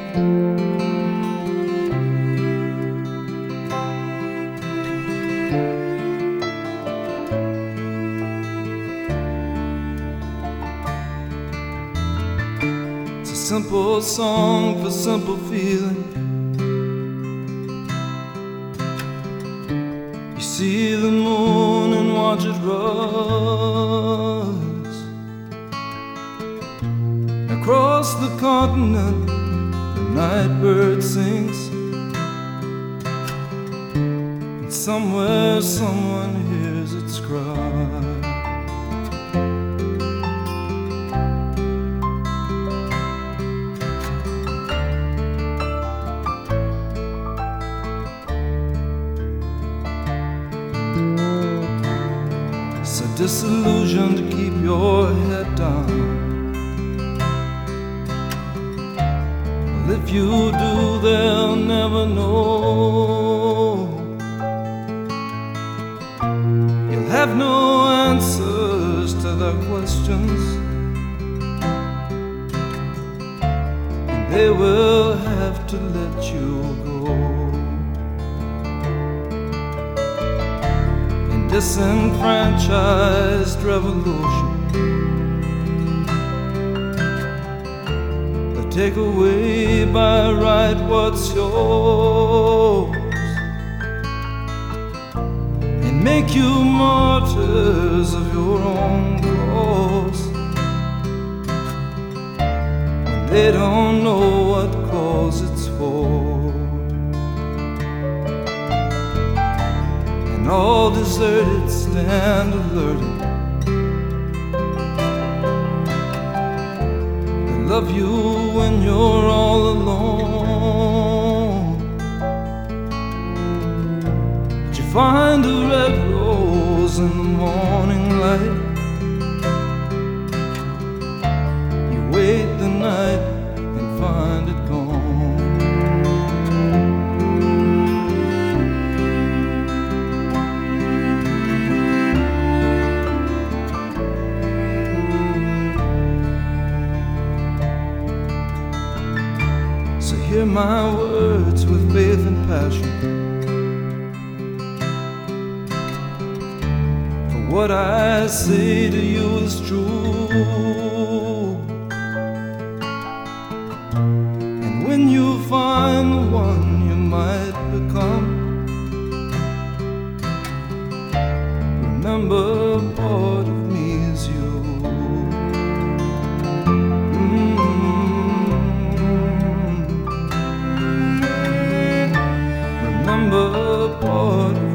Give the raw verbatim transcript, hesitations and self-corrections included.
It's a simple song for simple feeling. You see the moon and watch it rise across the continent. The night bird sings, and somewhere someone hears its cry. So disillusioned to keep your head down. Well, if you do, they'll never know. You'll have no answers to their questions, and they will have to let you go. Disenfranchised revolution, they take away by right what's yours and make you martyrs of your own cause, when they don't know what cause it's for. All deserted stand alerted. They love you when you're all alone. But you find a red rose in the morning light. You wait the night and find it gone. Hear my words with faith and passion, for what I say to you is true. And when you find the one you might become, remember part of me is you. Remember part of